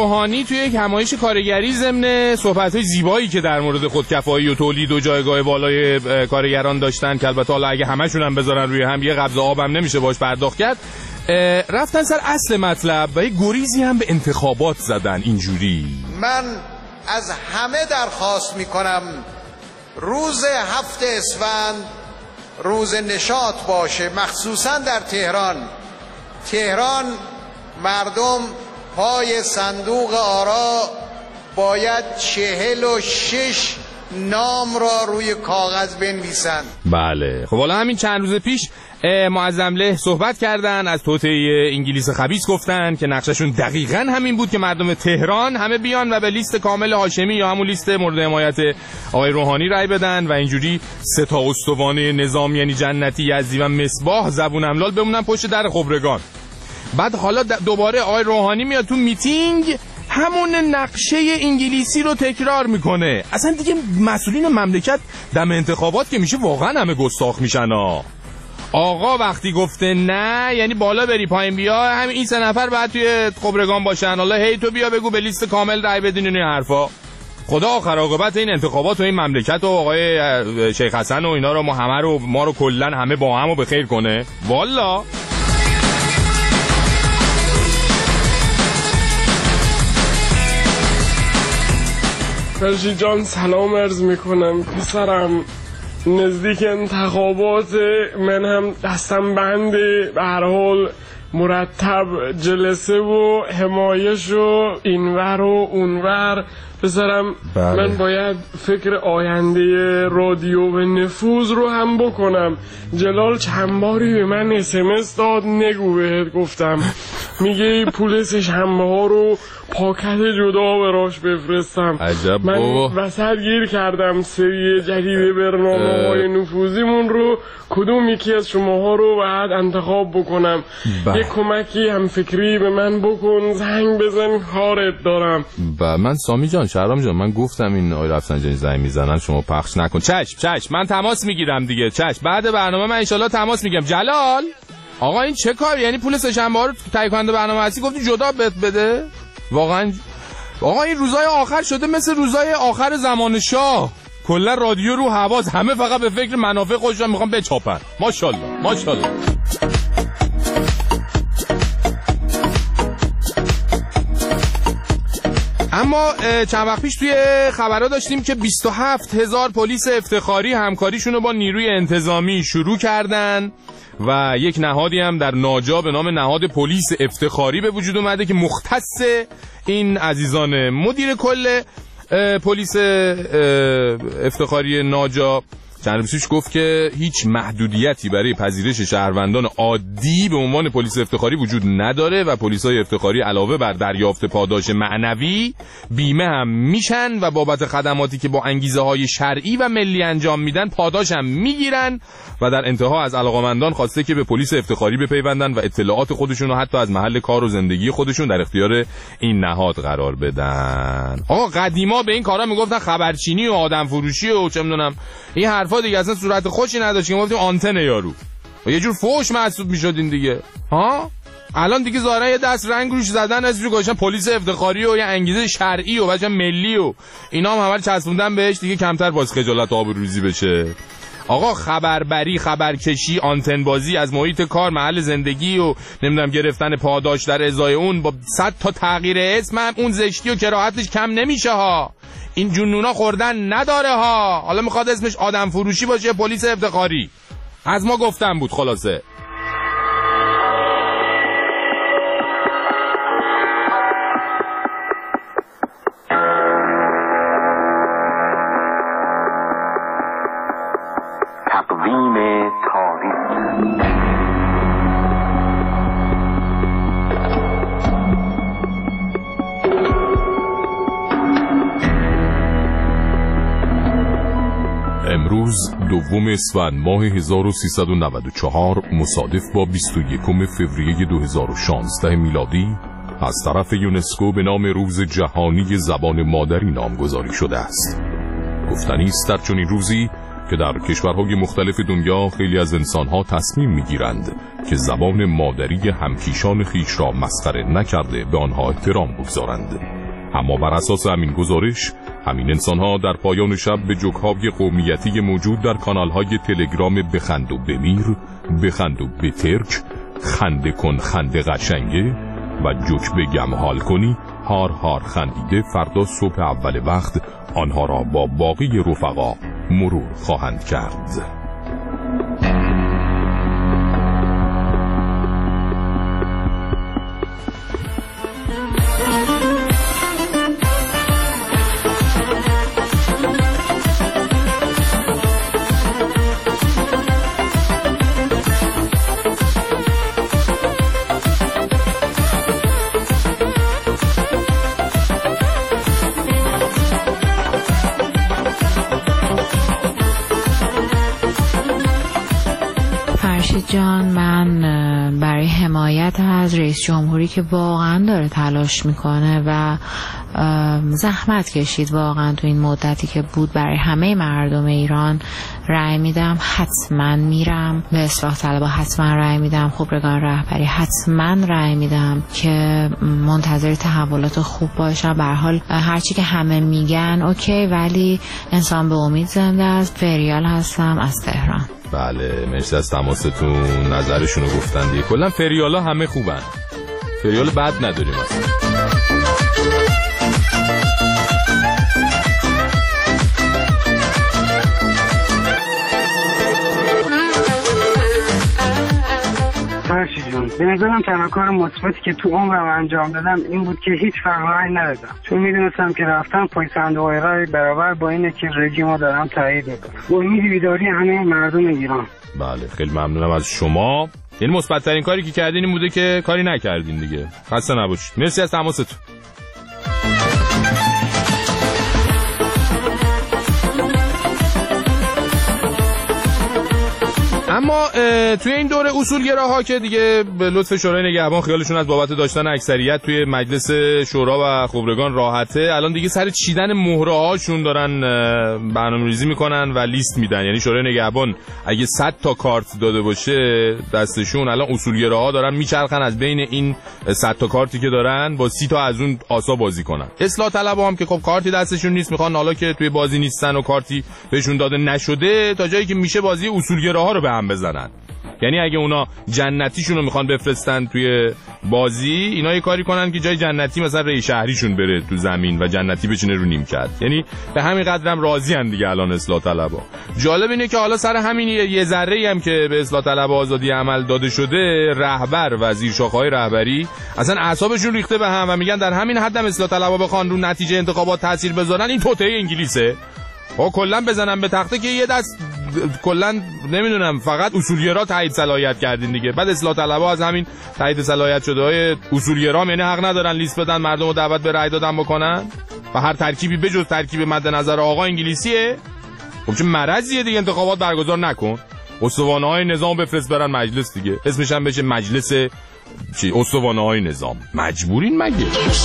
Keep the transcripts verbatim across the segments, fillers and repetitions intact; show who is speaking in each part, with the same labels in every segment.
Speaker 1: روحانی توی یک همایش کارگری ضمن صحبت‌های زیبایی که در مورد خودکفایی و تولید و جایگاه بالای کارگران داشتن که البته حالا اگه همشون هم بذارن روی هم یه قبض آبم نمیشه باش پرداخت کرد، رفتن سر اصل مطلب و یه گریزی هم به انتخابات زدن. اینجوری
Speaker 2: من از همه درخواست میکنم روز هفت اسفند روز نشاط باشه، مخصوصا در تهران. تهران مردم پای صندوق آرا باید چهل و شش نام را روی کاغذ بنویسند.
Speaker 1: بله خب حالا همین چند روز پیش معظم له صحبت کردن، از توطئه انگلیس خبیث گفتن که نقششون دقیقاً همین بود که مردم تهران همه بیان و به لیست کامل هاشمی یا همون لیست مورد حمایت آقای روحانی رای بدن و اینجوری سه تا استوانه نظام یعنی جنتی، یزدی و مصباح زبون املال بمونن پشت در خبرگان. بعد حالا دوباره آقای روحانی میاد تو میتینگ همون نقشه انگلیسی رو تکرار میکنه. اصلا دیگه مسئولین مملکت دم انتخابات که میشه واقعا همه گستاخ میشن ها. آقا وقتی گفته نه یعنی بالا بری پایین بیا، همین این سه نفر بعد توی خبرگان باشن. حالا هی تو بیا بگو به لیست کامل رای بدین این حرفا. خدا آخر عاقبت این انتخابات و این مملکت و آقای شیخ حسن و اینا رو ما همه رو ما رو کلا همه با هم رو بخیر کنه والا.
Speaker 3: فرشی جان سلام عرض میکنم پسرم. نزدیک انتخابات من هم دستم بنده، به هر حال مرتب جلسه و حمایش و اینور و اونور پسرم. بله. من باید فکر آینده رادیو و نفوذ رو هم بکنم. جلال چند باری به من اس ام اس داد، نگو بهت گفتم، میگه پول سه شنبه ها رو پاکت جدا براش بفرستم.
Speaker 1: عجب
Speaker 3: من
Speaker 1: بابا.
Speaker 3: وسط گیر کردم سری جدید برنامه های نفوذیمون رو، کدوم یکی از شماها رو باید انتخاب بکنم. یه کمکی هم فکری به من بکن، زنگ بزن کارت دارم.
Speaker 1: با من سامی جان شهرام جان من گفتم این آقای رفسنجانی زنگ میزنن شما پخش نکن. چشم چشم من تماس میگیرم دیگه. چشم بعد برنامه من انشالله تماس میگیرم. جلال آقا این چه کار؟ یعنی پول سه شنبه ها رو تهیه کننده برنامه هستی گفتی جدا بهت بده؟ واقعا آقا این روزای آخر شده مثل روزای آخر زمان شاه، کلا رادیو رو حواس، همه فقط به فکر منافع خودشون میخوان بچاپن. ماشاءالله ماشاءالله. اما چند وقت پیش توی خبرها داشتیم که بیست و هفت هزار پلیس افتخاری همکاریشون رو با نیروی انتظامی شروع کردن و یک نهادی هم در ناجا به نام نهاد پلیس افتخاری به وجود اومده که مختص این عزیزان. مدیر کل پلیس افتخاری ناجا چند روز پیش گفت که هیچ محدودیتی برای پذیرش شهروندان عادی به عنوان پلیس افتخاری وجود نداره و پلیسای افتخاری علاوه بر دریافت پاداش معنوی بیمه هم میشن و بابت خدماتی که با انگیزه های شرعی و ملی انجام میدن پاداش هم میگیرن و در انتها از علاقمندان خواسته که به پلیس افتخاری بپیوندن و اطلاعات خودشون رو حتی از محل کار و زندگی خودشون در اختیار این نهاد قرار بدن. آقا قدیما به این کارا میگفتن خبرچینی و آدم فروشی و چه میدونم این حرفا دیگه، اصلا صورت خوشی نداشت که گفتیم آنتن یارو و یه جور فوش محسوب میشدین دیگه ها. الان دیگه ظاهرا یه دست رنگ روش زدن از روی گذاشتن پلیس افتخاری و یه انگیزه شرعی و بچا ملی و اینا هم همه چسبوندن بهش دیگه، کمتر باز خجالت و آبروریزی بشه. آقا خبربری، خبرکشی، آنتن بازی از محیط کار، محل زندگی و نمیدونم گرفتن پاداش در ازای اون با صد تا تغییر اسم هم اون زشتی و کراهتش کم نمیشه ها. این جنونا خوردن نداره ها. حالا میخواد اسمش آدم فروشی باشه پلیس افتخاری، از ما گفتم بود. خلاصه
Speaker 4: تقویم تاریخ.
Speaker 5: امروز دوم اسفند ماه هزار و سیصد و نود و چهار مصادف با بیست و یکم فوریه دو هزار و شانزده میلادی از طرف یونسکو به نام روز جهانی زبان مادری نامگذاری شده است. گفتنی است در چنین روزی که در کشورهای مختلف دنیا خیلی از انسانها تصمیم میگیرند که زبان مادری همکیشان خیش را مسخره نکرده به آنها احترام بگذارند. اما بر اساس همین گزارش همین انسان‌ها در پایان شب به جوک‌های قومیتی موجود در کانال‌های تلگرام بخند و بمیر، بخند و بترک، خنده کن خنده قشنگه و جوک بگم حال کنی هار هار خندیده فردا صبح اول وقت آنها را با باقی رفقا مرور خواهند کرد.
Speaker 6: جان، من برای حمایت از رئیس جمهوری که واقعا داره تلاش میکنه و زحمت کشید واقعا تو این مدتی که بود برای همه مردم ایران رأی میدم. حتما میرم به اصلاح طلبها، حتما رأی میدم. خبرگان رهبری حتما رأی میدم که منتظر تحولات خوب باشم. به هر حال هرچی که همه میگن اوکی، ولی انسان به امید زنده است. فریال هستم از تهران.
Speaker 1: بله مرسی از تماستون، نظرشونو گفتن دیگه. کلا فریالا همه خوبن، فریال بد نداریم اصلا.
Speaker 7: فرشی جون، به نظرم تنها کار مثبتی که تو عمرم انجام دادم این بود که هیچ فرق رای ندادم، چون میدونستم که رفتم پای صندوق رای برابر با اینه که رژیمو دارم تایید میکنم. با امید بیداری همه مردم ایران.
Speaker 1: بله خیلی ممنونم از شما. یعنی مثبت ترین کاری که کردین این بوده که کاری نکردین دیگه. خسته نباشید. مرسی از تماستون. اما توی این دوره اصولگراها که دیگه به لطف شورای نگهبان خیالشون از بابت داشتن اکثریت توی مجلس شورا و خبرگان راحته، الان دیگه سر چیدن مهره هاشون دارن برنامه‌ریزی میکنن و لیست میدن. یعنی شورای نگهبان اگه صد تا کارت داده باشه دستشون، الان اصولگراها دارن میچرخن از بین این صد تا کارتی که دارن با سی تا از اون آسا بازی کنن. اصلاح طلبها هم که خب کارتی دستشون نیست، میخوان حالا که توی بازی نیستن و کارتی بهشون داده نشده تا جایی که میشه بازی اصولگراها رو به هم بزنن. یعنی اگه اونا جنتیشون رو میخوان بفرستن توی بازی، اینا یه کاری کنن که جای جنتی مثلا رئیس شهریشون بره تو زمین و جنتی بچینه رو نیمکت. یعنی به همین قدرم راضی ان دیگه الان اصلاح طلبها. جالب اینه که حالا سر همین یه ذره‌ای هم که به اصلاح طلب آزادی عمل داده شده، رهبر و زیر شاخه‌های رهبری اصلا اعصابشون ریخته به هم و میگن در همین حدم اصلاح طلبها بخوان رو نتیجه انتخابات تاثیر بذارن، این توطئه انگلیسه. ها کلا بزنن به تخته که یه دست کلا نمیدونم فقط اصولگرا تایید صلاحیت کردین دیگه. بعد اصلاح طلبها از همین تایید صلاحیت شده های اصولگرا یعنی حق ندارن لیست بدن مردم رو دعوت به رأی دادن بکنن و هر ترکیبی بجز ترکیب مد نظر آقا انگلیسیه. خب چه مرضیه دیگه، انتخابات برگزار نکن، استوانه‌های نظام بفرست برن مجلس دیگه، اسمش هم بشه مجلس چی استوانه‌های نظام. مجبورین مگه؟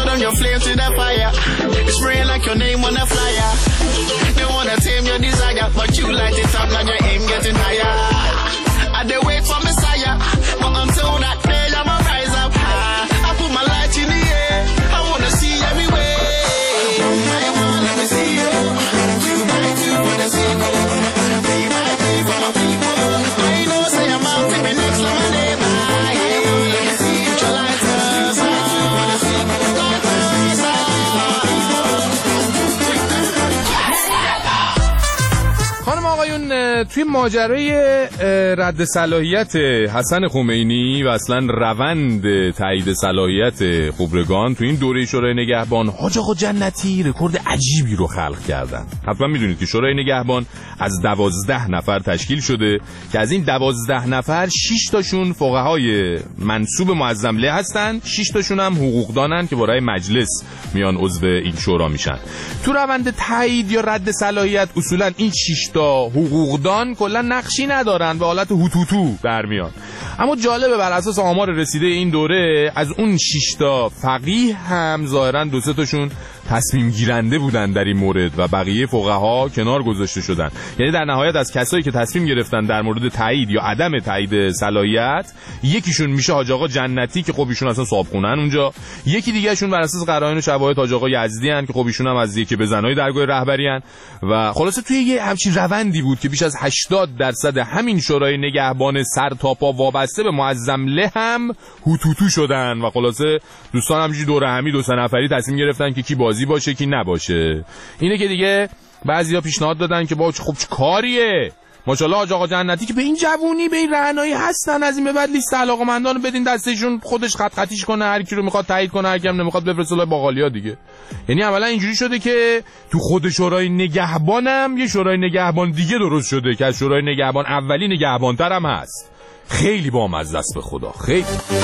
Speaker 1: توی ماجرای رد صلاحیت حسن خمینی و اصلا روند تایید صلاحیت خبرگان تو این دوره شورای نگهبان، حاج آقا جنتی رکورد عجیبی رو خلق کردن. حتما میدونید که شورای نگهبان از دوازده نفر تشکیل شده که از این دوازده نفر شش تاشون فقهای منسوب معظم له هستن، شش تاشون هم حقوقدانن که برای مجلس میان عضو این شورا میشن. تو روند تایید یا رد صلاحیت اصولا این شش تا حقوقدان کلا نقشی ندارن، به حالت هوتوتو در میان. اما جالبه بر اساس آمار رسیده این دوره از اون شش تا فقیه هم ظاهرا دو سه تاشون تصمیم گیرنده بودن در این مورد و بقیه فقها کنار گذاشته شدن. یعنی در نهایت از کسایی که تصمیم گرفتن در مورد تایید یا عدم تایید صلاحیت، یکیشون میشه حاج آقا جنتی که خب ایشون اصلا صاحبخونه‌ن اونجا، یکی دیگهشون بر اساس قرائن و شواهد حاج آقا یزدی ان که خب ایشون هم از یکی به زنای درگاه رهبری ان و خلاصه توی یه همچین روندی بود که بیش از هشتاد درصد همین شورای نگهبان سر تا پا وابسته به معظم له هم هوتوتو شدن و خلاصه دوستان همینجوری دور همی دو سه نفری تصمیم گرفتن که کی بازی باشه کی نباشه. اینه که دیگه بعضیا پیشنهاد دادن که با خب چه کاریه، ماشاءالله حاج آقا جنتی که به این جوونی به این رعنایی هستن، از این به بعد لیست علاقه‌مندان بدین دستشون، خودش خط خطیش کنه، هر کی رو میخواد تایید کنه، هر کی هم نمیخواد بفرسته لای باقالیا دیگه. یعنی اولا اینجوری شده که تو خود شورای نگهبانم یه شورای نگهبان دیگه درست شده که از شورای نگهبان اولی نگهبان‌تر هم هست. خیلی بامزه است به خدا، خیلی.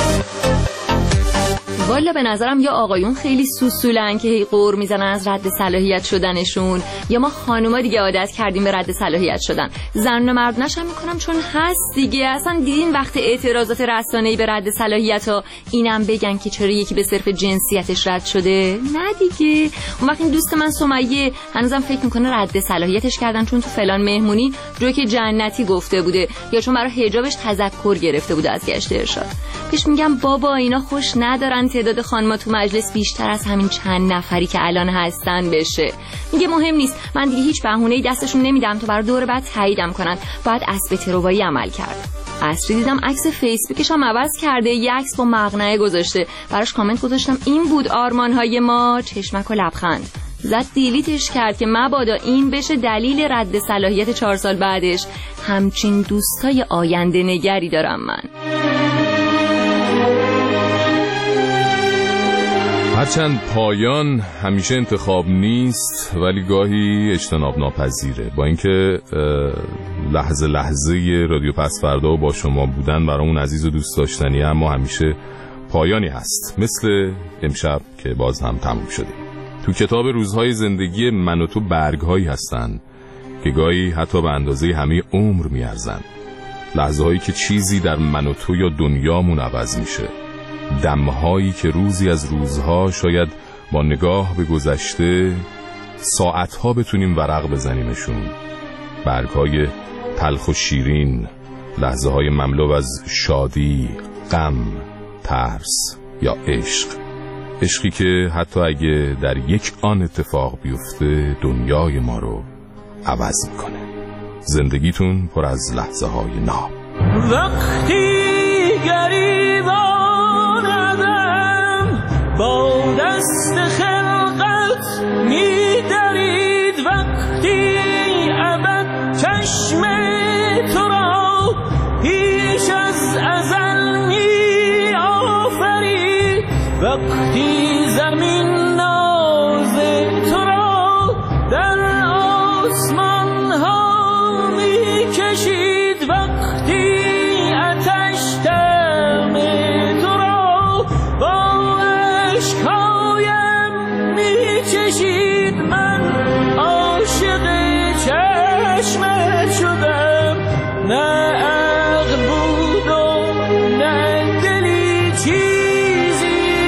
Speaker 8: والا به نظرم یا آقایون خیلی سوسولن که هی قور میزنن از رد صلاحیت شدنشون، یا ما خانوما دیگه عادت کردیم به رد صلاحیت شدن. زن و مردنش هم میکنم چون هست دیگه. اصلا دیدین وقت اعتراضات رسانه‌ای به رد صلاحیت ها اینم بگن که چرا یکی به صرف جنسیتش رد شده؟ نه دیگه. اون وقت این دوست من سمیه هنوزم فکر میکنه رد صلاحیتش کردن چون تو فلان مهمونی جوک جنتی گفته بوده یا چون برای حجابش تذکر گرفته بوده از گشت ارشاد. پیش میگم بابا اینا خوش ندارن تعداد خانم‌ها تو مجلس بیشتر از همین چند نفری که الان هستن بشه. میگه مهم نیست، من دیگه هیچ بهونه‌ای دستشون نمیدم تا برای دور بعد تاییدم کنن، باید اسب تروایی عمل کرد. عصری دیدم عکس فیسبوکش هم عوض کرده، یه عکس با مقنعه گذاشته، براش کامنت گذاشتم این بود آرمان‌های ما، چشمک و لبخند. زد دیلیتش کرد که مبادا این بشه دلیل رد صلاحیت چهار سال بعدش. همچین دوستای آینده نگری دارم من.
Speaker 1: هرچند پایان همیشه انتخاب نیست ولی گاهی اجتناب ناپذیره. با اینکه لحظه لحظه رادیو پس فردا و با شما بودن برامون عزیز و دوست داشتنی، اما همیشه پایانی هست، مثل امشب که باز هم تموم شده. تو کتاب روزهای زندگی من و تو برگ‌هایی هستن که گاهی حتی به اندازه همه عمر میارزن. لحظه هایی که چیزی در من و تو یا دنیامون عوض میشه، دمهایی که روزی از روزها شاید با نگاه به گذشته ساعتها بتونیم ورق بزنیمشون. برگهای تلخ و شیرین، لحظه های مملو از شادی، غم، ترس یا عشق. عشقی که حتی اگه در یک آن اتفاق بیفته دنیای ما رو عوض میکنه. زندگیتون پر از لحظه های ناب.
Speaker 9: وقتی گریبانم با دست خلقت می‌درید، وقتی ابد چشم تو را پیش از ازل می‌آفرید، وقتی زمین ناز تو را در آسمان ها می‌کشید، وقتی آتش دم تو را با اشکایم می‌چشید، من عاشق چشمت شدم، نه عقل بود و نه دلی چیزی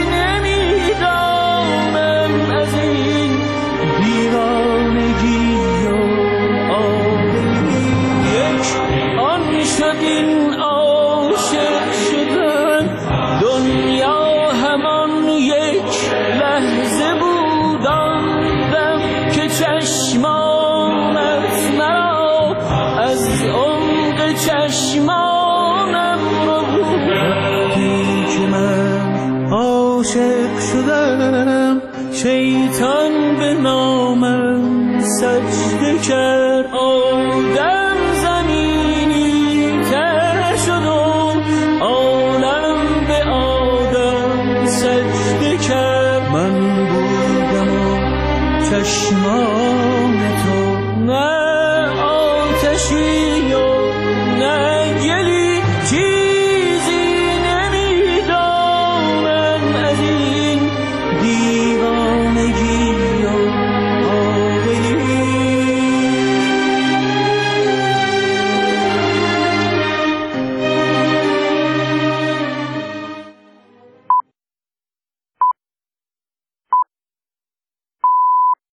Speaker 9: نمیدانم از این دیوانگی و عاقلی. یک آن شد این عاشق شدن، دنیا همان یک لحظه بود، آن دم که چشمانت مرا از عمق چشمانم رو بود. وقتی که من عاشق شدم شیطان به نامم سجده کرد، آدم زمینی تر شد و عالم به آدم سجده کرد. من بودم و چشمان تو نه